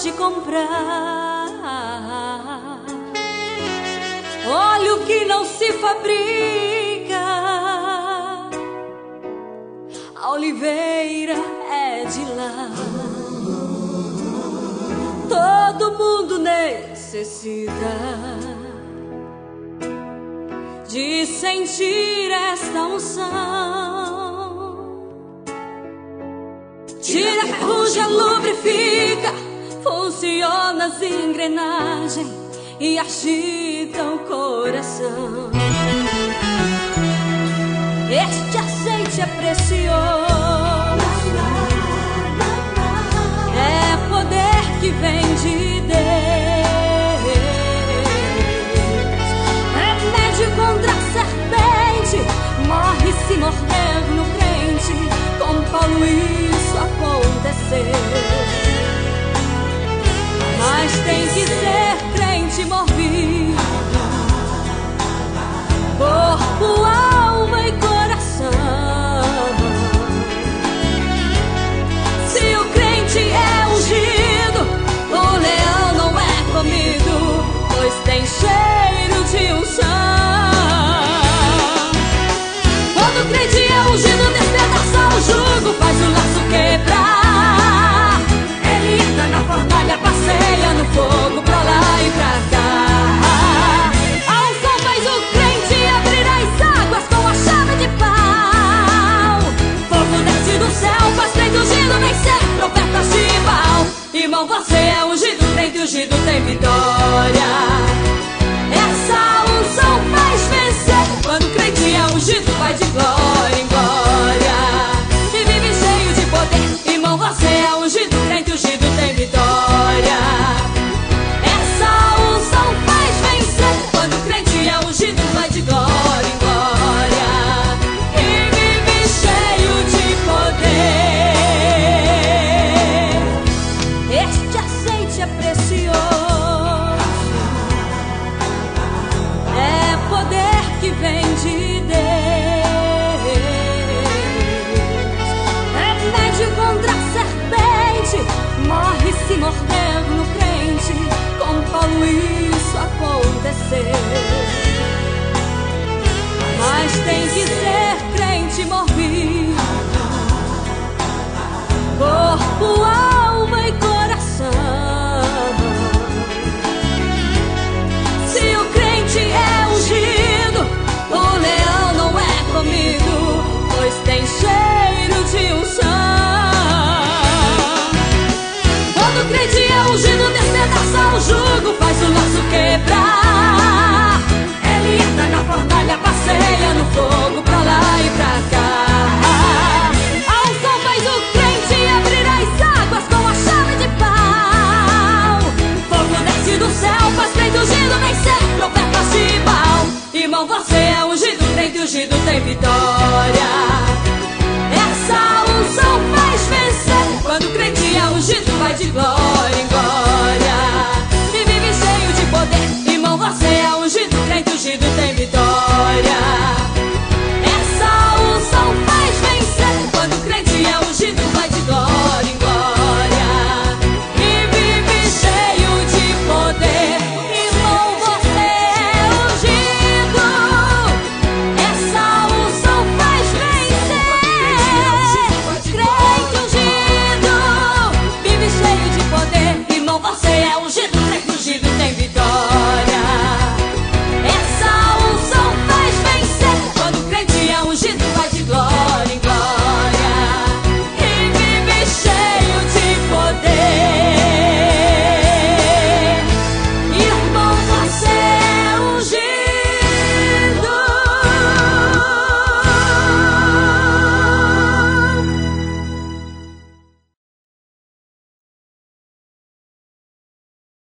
pode comprar. Óleo que não se fabrica, a oliveira é de lá. Todo mundo necessita de sentir esta unção. Tira, ferrugem, lubrifica, funciona as engrenagens e agita o coração. Este azeite é precioso, é poder que vem de Deus, remédio contra a serpente, morre se morrer no crente. Com Paulo isso aconteceu, mas tem que ser crente movido, corpo, alma e coração. Se o crente é ungido, o leão não é comido, pois tem cheiro de unção. Quando o crente é ungido, despedaça o jugo, faz o laço quebrar. Ele entra na fornalha, passeia no fogo, pra lá e pra cá. A unção faz o crente abrir as águas com a chave de pau. Fogo desce do céu, faz crente ungido vencer profetas de Baal. Irmão, você é ungido, crente ungido tem vitória. Essa unção faz vencer. Quando o crente é ungido, vai de glória em glória e vive cheio de poder. Irmão, você é ungido,